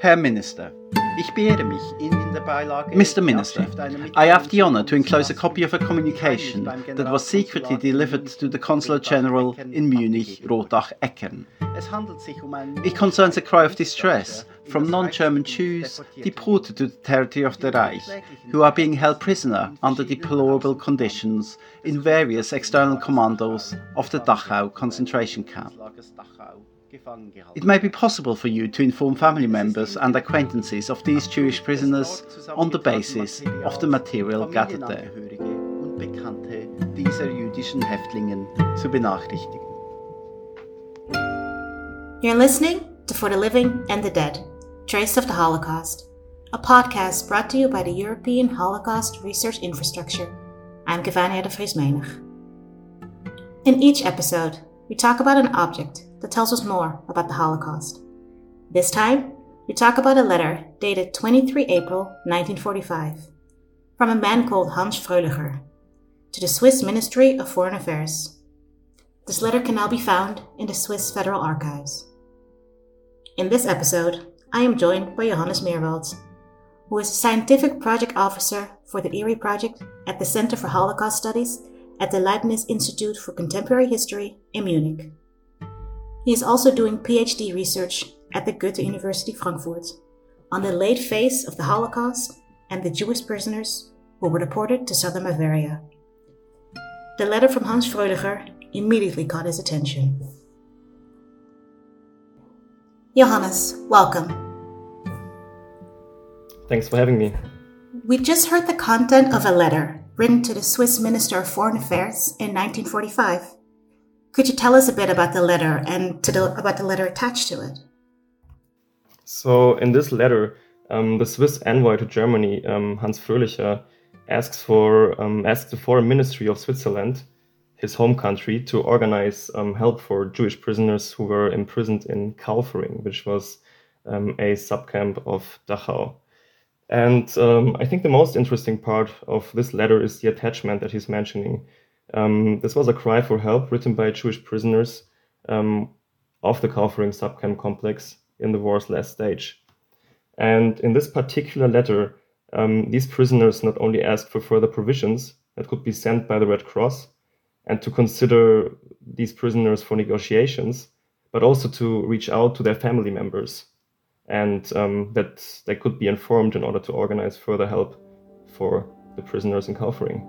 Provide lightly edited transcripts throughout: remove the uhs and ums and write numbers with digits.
Herr Minister, ich beehre mich, Ihnen in der Beilage Mr. Minister, I have the honour to enclose a copy of a communication that was secretly delivered to the Consular General in Munich, Rottach-Eckern. It concerns a cry of distress from non-German Jews deported to the territory of the Reich, who are being held prisoner under deplorable conditions in various external commandos of the Dachau concentration camp. It may be possible for you to inform family members and acquaintances of these Jewish prisoners on the basis of the material gathered there. Dieser jüdischen Häftlingen zu benachrichtigen. You're listening to For the Living and the Dead, Trace of the Holocaust, a podcast brought to you by the European Holocaust Research Infrastructure. I'm Gevania de Vries-Menig. In each episode, we talk about an object that tells us more about the Holocaust. This time, we talk about a letter dated 23 April 1945 from a man called Hans Fröhlicher to the Swiss Ministry of Foreign Affairs. This letter can now be found in the Swiss Federal Archives. In this episode, I am joined by Johannes Meerwald, who is a scientific project officer for the ERI project at the Center for Holocaust Studies at the Leibniz Institute for Contemporary History in Munich. He is also doing PhD research at the Goethe University Frankfurt on the late phase of the Holocaust and the Jewish prisoners who were deported to southern Bavaria. The letter from Hans Fröhlicher immediately caught his attention. Johannes, welcome. Thanks for having me. We just heard the content of a letter written to the Swiss Minister of Foreign Affairs in 1945. Could you tell us a bit about the letter and about the letter attached to it? So in this letter, the Swiss envoy to Germany, Hans Fröhlicher, asks the Foreign Ministry of Switzerland, his home country, to organize help for Jewish prisoners who were imprisoned in Kaufering, which was a subcamp of Dachau. And I think the most interesting part of this letter is the attachment that he's mentioning. This was a cry for help written by Jewish prisoners of the Kaufering subcamp complex in the war's last stage. And in this particular letter, these prisoners not only asked for further provisions that could be sent by the Red Cross and to consider these prisoners for negotiations, but also to reach out to their family members and that they could be informed in order to organize further help for the prisoners in Kaufering.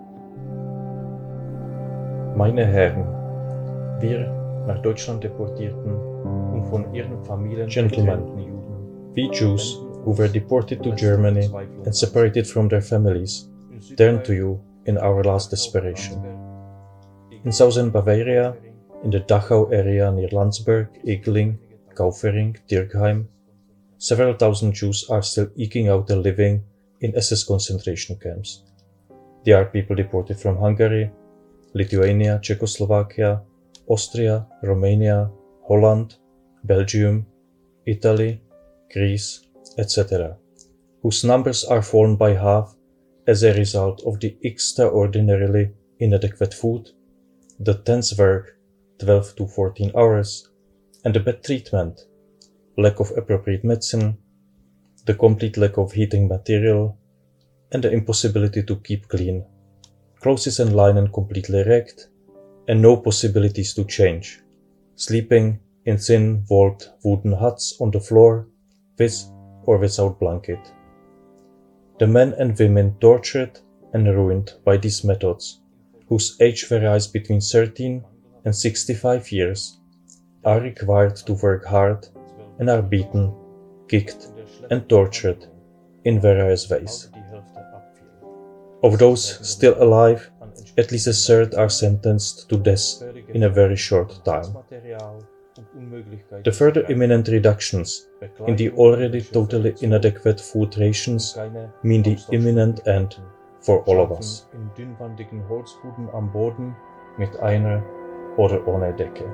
Meine Herren, wir nach Deutschland deportierten und von ihren Familien getrennten Juden, we Jews who were deported to Germany and separated from their families, turn to you in our last desperation. In southern Bavaria, in the Dachau area near Landsberg, Egling, Kaufering, Dirkheim, several thousand Jews are still eking out a living in SS concentration camps. They are people deported from Hungary, Lithuania, Czechoslovakia, Austria, Romania, Holland, Belgium, Italy, Greece, etc., whose numbers are fallen by half as a result of the extraordinarily inadequate food, the tense work, 12 to 14 hours, and the bad treatment, lack of appropriate medicine, the complete lack of heating material, and the impossibility to keep clean. Clothes and linen completely wrecked, and no possibilities to change, sleeping in thin-walled wooden huts on the floor, with or without blanket. The men and women tortured and ruined by these methods, whose age varies between 13 and 65 years, are required to work hard and are beaten, kicked, and tortured in various ways. Of those still alive, at least a third are sentenced to death in a very short time. The further imminent reductions in the already totally inadequate food rations mean the imminent end for all of us. In dünnwandigen Holzbuden am Boden mit einer oder ohne Decke.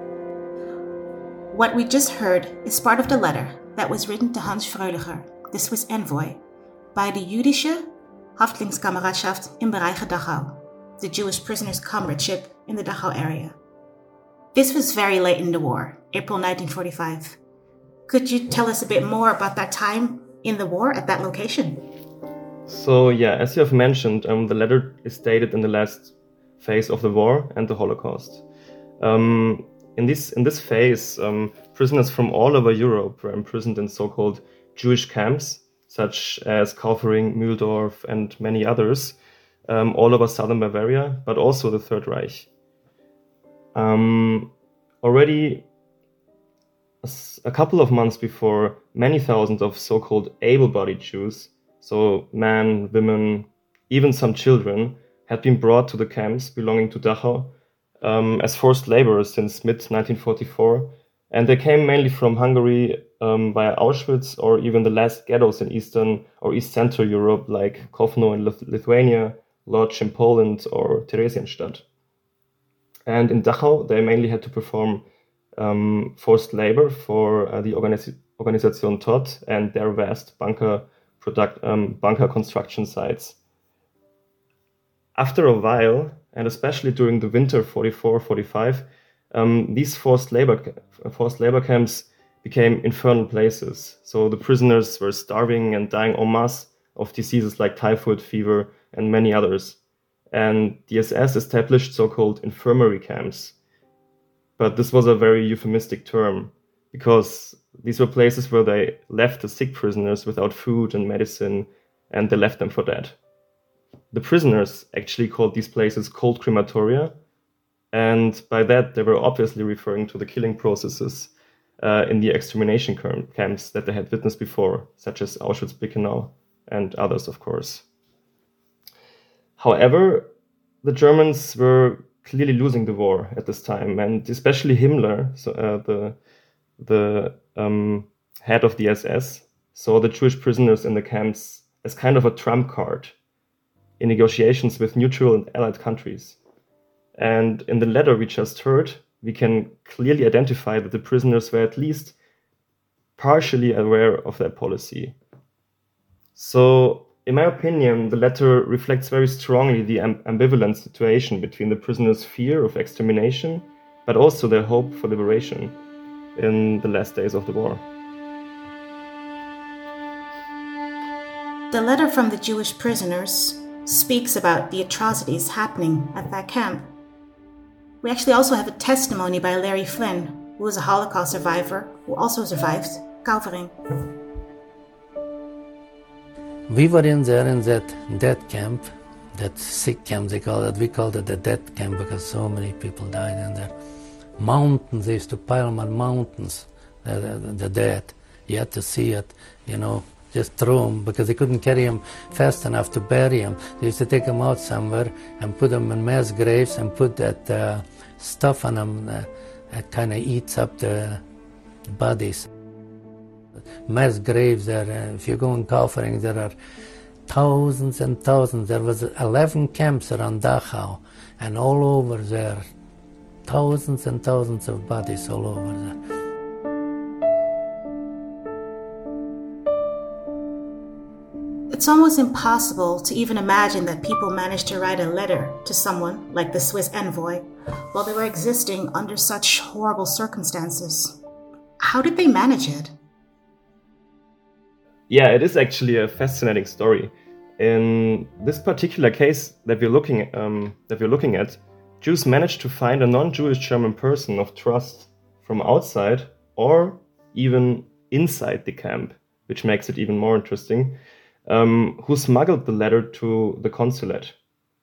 What we just heard is part of the letter that was written to Hans Fröhlicher, the Swiss envoy, by the Jüdische Häftlingskameradschaft im Bereiche Dachau, the Jewish prisoners' comradeship in the Dachau area. This was very late in the war, April 1945. Could you tell us a bit more about that time in the war at that location? So yeah, as you have mentioned, the letter is dated in the last phase of the war and the Holocaust. In this phase, prisoners from all over Europe were imprisoned in so-called Jewish camps, such as Kaufering, Mühldorf, and many others, all over southern Bavaria, but also the Third Reich. Already a couple of months before, many thousands of so-called able-bodied Jews, so men, women, even some children, had been brought to the camps belonging to Dachau as forced laborers since mid-1944, and they came mainly from Hungary via Auschwitz or even the last ghettos in Eastern or East Central Europe like Kovno in Lithuania, Lodz in Poland, or Theresienstadt. And in Dachau, they mainly had to perform forced labor for the Organisation Todt and their vast bunker construction sites. After a while, and especially during the winter 44-45, these forced labor camps became infernal places. So the prisoners were starving and dying en masse of diseases like typhoid fever and many others. And the SS established so-called infirmary camps. But this was a very euphemistic term, because these were places where they left the sick prisoners without food and medicine, and they left them for dead. The prisoners actually called these places cold crematoria, and by that they were obviously referring to the killing processes in the extermination camps that they had witnessed before, such as Auschwitz-Birkenau and others, of course. However, the Germans were clearly losing the war at this time, and especially Himmler, so the head of the SS, saw the Jewish prisoners in the camps as kind of a trump card in negotiations with neutral and allied countries. And in the letter we just heard, we can clearly identify that the prisoners were at least partially aware of that policy. So, in my opinion, the letter reflects very strongly the ambivalent situation between the prisoners' fear of extermination, but also their hope for liberation in the last days of the war. The letter from the Jewish prisoners speaks about the atrocities happening at that camp. We actually also have a testimony by Larry Flynn, who is a Holocaust survivor who also survived Kaufering. We were in that death camp, that sick camp they call it. We called it the death camp because so many people died in there. Mountains, they used to pile them on mountains, the dead. You had to see it, just throw them because they couldn't carry them fast enough to bury them. They used to take them out somewhere and put them in mass graves and put that stuff on them that kind of eats up the bodies. Mass graves there, if you go in Kaufering, there are thousands and thousands. There was 11 camps around Dachau, and all over there, thousands and thousands of bodies all over there. It's almost impossible to even imagine that people managed to write a letter to someone like the Swiss envoy while they were existing under such horrible circumstances. How did they manage it? Yeah, it is actually a fascinating story. In this particular case that we're looking at, Jews managed to find a non-Jewish German person of trust from outside or even inside the camp, which makes it even more interesting, who smuggled the letter to the consulate.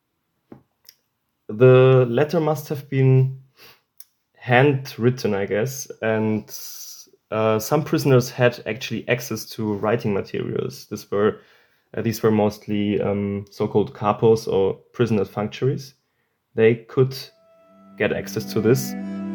The letter must have been handwritten, I guess, and some prisoners had actually access to writing materials. These were mostly so-called capos or prisoner functionaries. They could get access to this.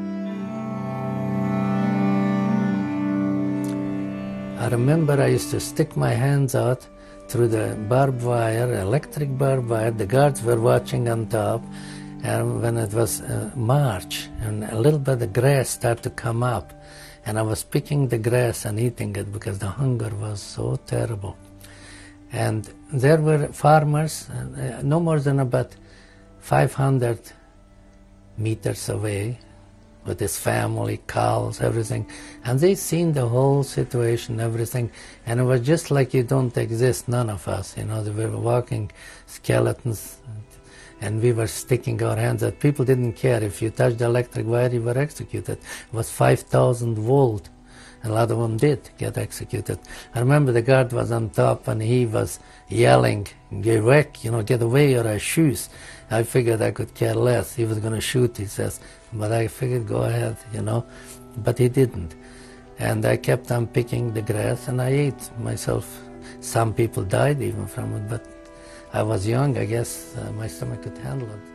I remember I used to stick my hands out through the barbed wire, electric barbed wire. The guards were watching on top. And when it was March, and a little bit of grass started to come up, and I was picking the grass and eating it because the hunger was so terrible. And there were farmers, no more than about 500 meters away, with his family, cows, everything. And they seen the whole situation, everything. And it was just like you don't exist, none of us. You know, we were walking skeletons, and we were sticking our hands out. People didn't care. If you touched the electric wire, you were executed. It was 5,000 volt. A lot of them did get executed. I remember the guard was on top and he was yelling, "Get back, you know, get away, or I shoot." I figured I could care less. He was going to shoot, he says. But I figured, go ahead, you know. But he didn't. And I kept on picking the grass and I ate myself. Some people died even from it, but I was young, I guess my stomach could handle it.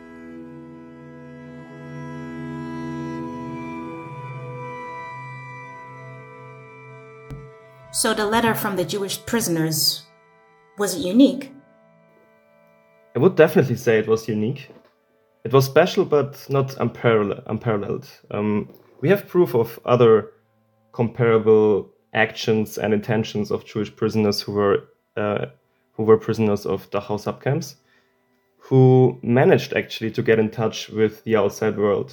So the letter from the Jewish prisoners, was it unique? I would definitely say it was unique. It was special, but not unparalleled. We have proof of other comparable actions and intentions of Jewish prisoners who were prisoners of Dachau subcamps, who managed actually to get in touch with the outside world.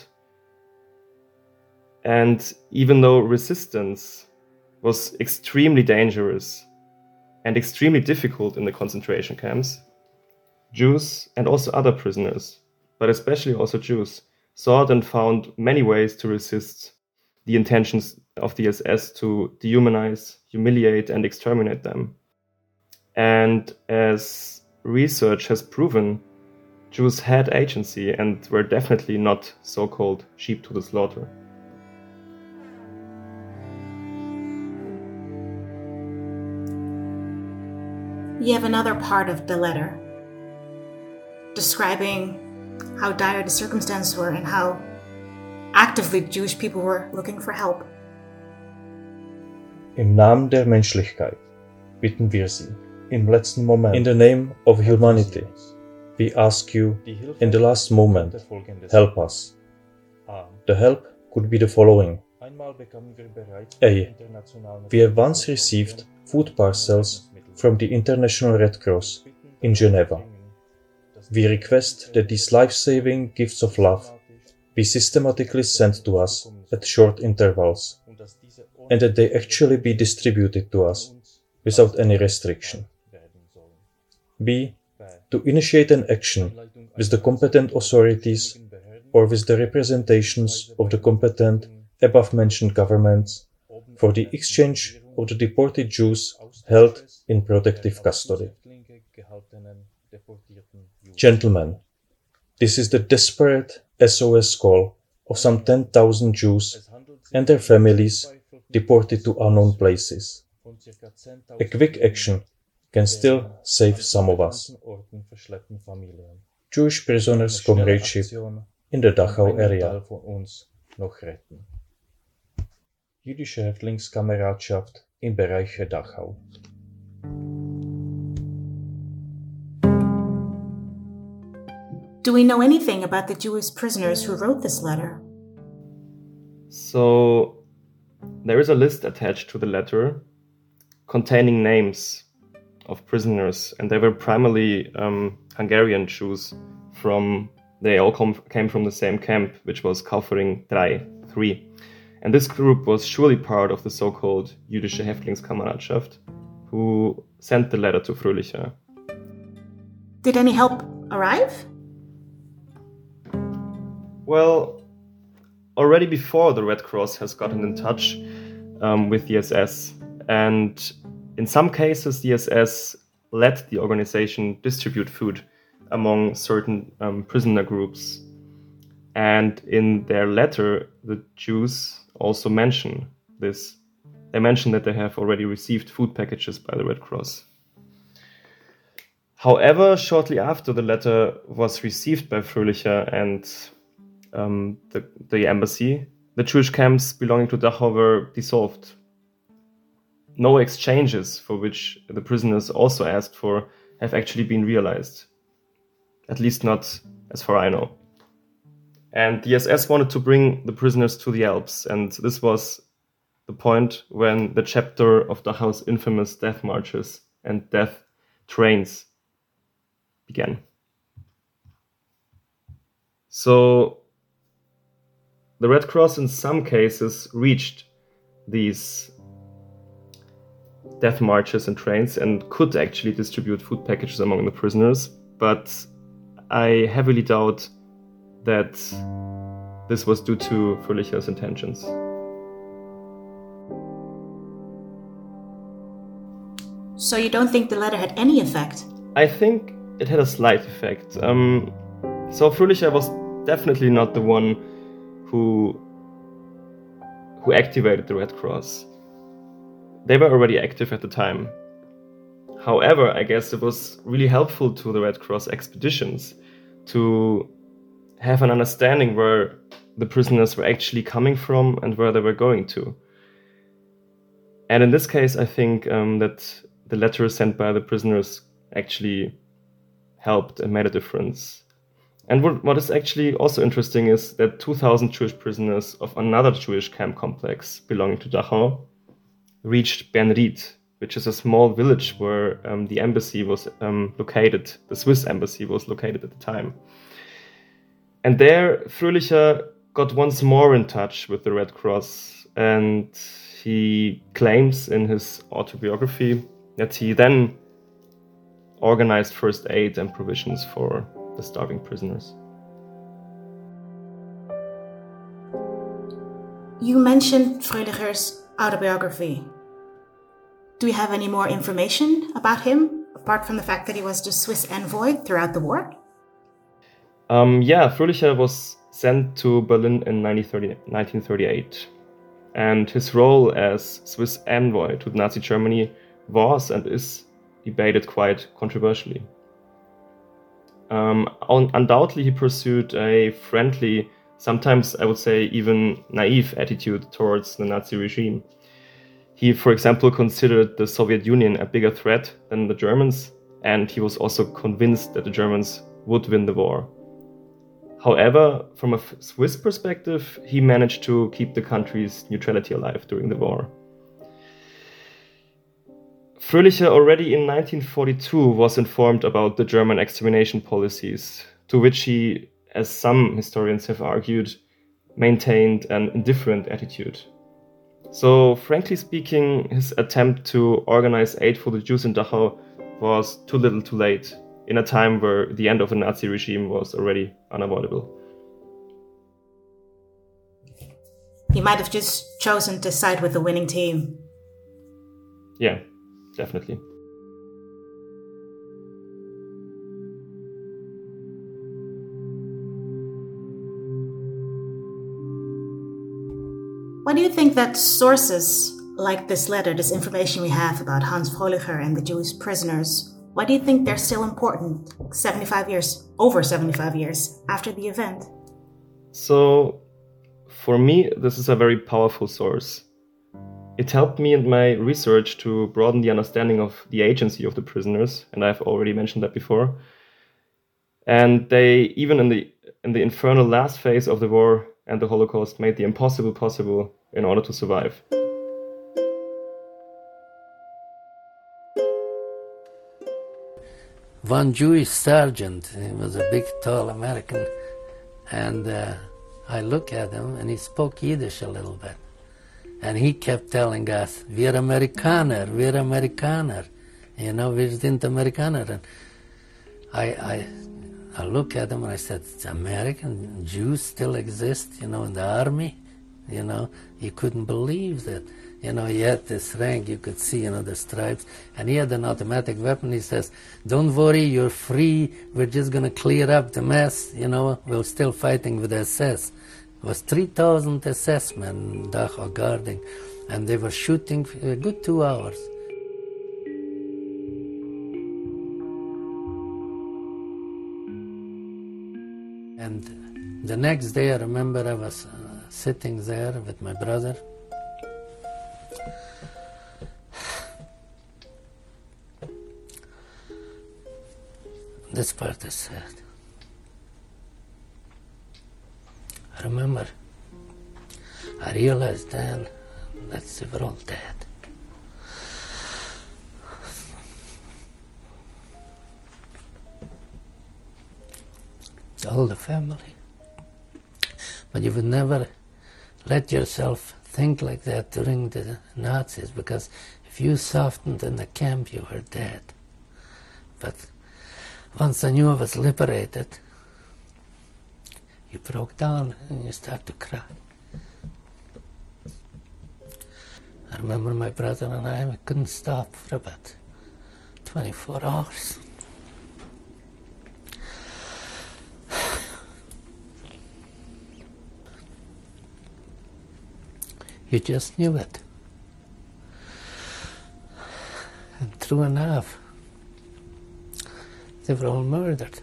And even though resistance was extremely dangerous and extremely difficult in the concentration camps, Jews and also other prisoners, but especially also Jews, sought and found many ways to resist the intentions of the SS to dehumanize, humiliate, and exterminate them. And as research has proven, Jews had agency and were definitely not so-called sheep to the slaughter. You have another part of the letter describing how dire the circumstances were and how actively Jewish people were looking for help. Im Namen der Menschlichkeit bitten wir Sie, im letzten Moment, in the name of humanity, we ask you, in the last moment, help us. The help could be the following. A. We have once received food parcels from the International Red Cross in Geneva. We request that these life-saving gifts of love be systematically sent to us at short intervals, and that they actually be distributed to us without any restriction. B. To initiate an action with the competent authorities or with the representations of the competent above-mentioned governments for the exchange of the deported Jews held in protective custody. Gentlemen, this is the desperate SOS call of some 10,000 Jews and their families deported to unknown places. A quick action can still save some of us. Jewish Prisoners Comradeship in the Dachau area. Jüdische Häftlingskameradschaft im Bereich Dachau. Do we know anything about the Jewish prisoners who wrote this letter? So, there is a list attached to the letter containing names of prisoners, and they were primarily Hungarian Jews. They all came from the same camp, which was Kaufering 3. And this group was surely part of the so-called Jüdische Häftlingskameradschaft, who sent the letter to Fröhlicher. Did any help arrive? Well, already before the Red Cross has gotten in touch with the SS, and in some cases the SS let the organization distribute food among certain prisoner groups. And in their letter, the Jews also mention this. They mention that they have already received food packages by the Red Cross. However, shortly after the letter was received by Fröhlicher and the embassy, the Jewish camps belonging to Dachau were dissolved. No exchanges for which the prisoners also asked for have actually been realized. At least not as far I know. And the SS wanted to bring the prisoners to the Alps, and this was the point when the chapter of Dachau's infamous death marches and death trains began. So the Red Cross in some cases reached these death marches and trains and could actually distribute food packages among the prisoners, but I heavily doubt that this was due to Fröhlicher's intentions. So you don't think the letter had any effect? I think it had a slight effect. So Fröhlicher was definitely not the one who activated the Red Cross. They were already active at the time. However, I guess it was really helpful to the Red Cross expeditions to have an understanding where the prisoners were actually coming from and where they were going to. And in this case, I think that the letters sent by the prisoners actually helped and made a difference. And what is actually also interesting is that 2,000 Jewish prisoners of another Jewish camp complex belonging to Dachau reached Bernried, which is a small village where the embassy was located, the Swiss embassy was located at the time. And there, Fröhlicher got once more in touch with the Red Cross, and he claims in his autobiography that he then organized first aid and provisions for the starving prisoners. You mentioned Fröhlicher's autobiography. Do we have any more information about him, apart from the fact that he was the Swiss envoy throughout the war? Fröhlicher was sent to Berlin in 1938. And his role as Swiss envoy to Nazi Germany was and is debated quite controversially. Undoubtedly, he pursued a friendly, sometimes I would say even naive attitude towards the Nazi regime. He, for example, considered the Soviet Union a bigger threat than the Germans, and he was also convinced that the Germans would win the war. However, from a Swiss perspective, he managed to keep the country's neutrality alive during the war. Fröhlicher already in 1942 was informed about the German extermination policies, to which he, as some historians have argued, maintained an indifferent attitude. So, frankly speaking, his attempt to organize aid for the Jews in Dachau was too little too late, in a time where the end of the Nazi regime was already unavoidable. He might have just chosen to side with the winning team. Yeah, definitely. Why do you think that sources like this letter, this information we have about Hans Fröhlicher and the Jewish prisoners, why do you think they're still important over 75 years after the event? So, for me, this is a very powerful source. It helped me in my research to broaden the understanding of the agency of the prisoners, and I've already mentioned that before. And they, even in the infernal last phase of the war and the Holocaust, made the impossible possible in order to survive. One Jewish sergeant, he was a big, tall American, and I look at him, and he spoke Yiddish a little bit. And he kept telling us, "Wir Amerikaner, wir Amerikaner." You know, wir sind Amerikaner. And I look at him and I said, American Jews still exist, you know, in the army? You know, he couldn't believe that. You know, he had this rank, you could see, you know, the stripes. And he had an automatic weapon. He says, "Don't worry, you're free. We're just going to clear up the mess. You know, we're still fighting with the SS." It was 3,000 SS men in Dachau guarding, and they were shooting a good 2 hours. And the next day, I remember I was sitting there with my brother. This part is sad. I remember, I realized then that they were all dead. All the family. But you would never let yourself think like that during the Nazis, because if you softened in the camp, you were dead. But once I knew I was liberated, you broke down and you start to cry. I remember my brother and I couldn't stop for about 24 hours. You just knew it. And true enough, they were all murdered.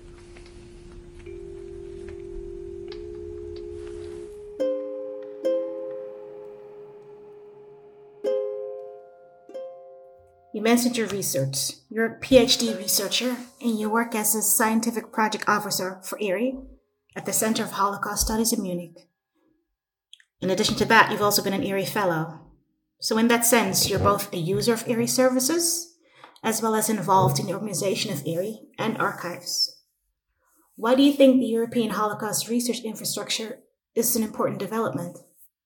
You mentioned your research. You're a PhD researcher, and you work as a scientific project officer for ERI at the Center of Holocaust Studies in Munich. In addition to that, you've also been an ERI Fellow. So in that sense, you're both a user of ERI services, as well as involved in the organization of ERI and archives. Why do you think the European Holocaust research infrastructure is an important development?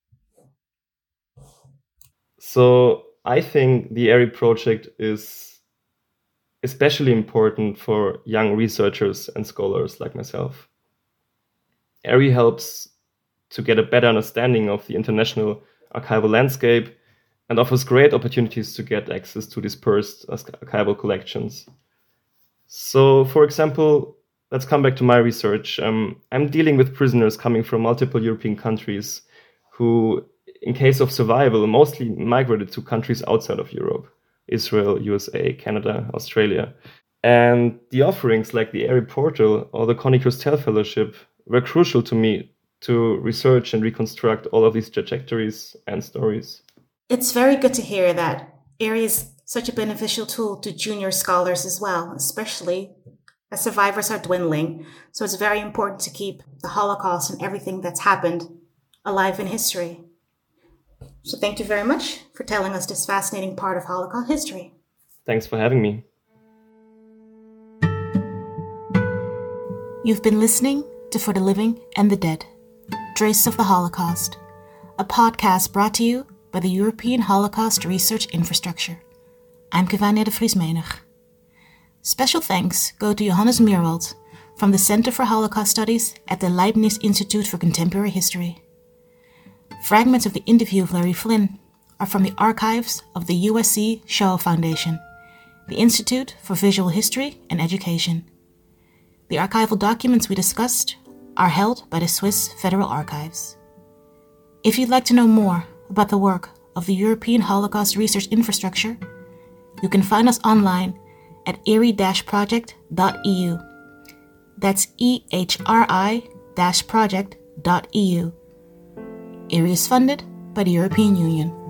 So I think the ERI project is especially important for young researchers and scholars like myself. ERI helps to get a better understanding of the international archival landscape and offers great opportunities to get access to dispersed archival collections. So, for example, let's come back to my research. I'm dealing with prisoners coming from multiple European countries who, in case of survival, mostly migrated to countries outside of Europe: Israel, USA, Canada, Australia. And the offerings like the ERI portal or the Connie Krustel Fellowship were crucial to me to research and reconstruct all of these trajectories and stories. It's very good to hear that ERI is such a beneficial tool to junior scholars as well, especially as survivors are dwindling. So it's very important to keep the Holocaust and everything that's happened alive in history. So thank you very much for telling us this fascinating part of Holocaust history. Thanks for having me. You've been listening to For the Living and the Dead, Traces of the Holocaust, a podcast brought to you by the European Holocaust Research Infrastructure. I'm Kevania de Vries-Menig. Special thanks go to Johannes Meerwald from the Center for Holocaust Studies at the Leibniz Institute for Contemporary History. Fragments of the interview of Larry Flynn are from the archives of the USC Shoah Foundation, the Institute for Visual History and Education. The archival documents we discussed are held by the Swiss Federal Archives. If you'd like to know more about the work of the European Holocaust Research Infrastructure, you can find us online at eri-project.eu. That's ehri-project.eu. ERI is funded by the European Union.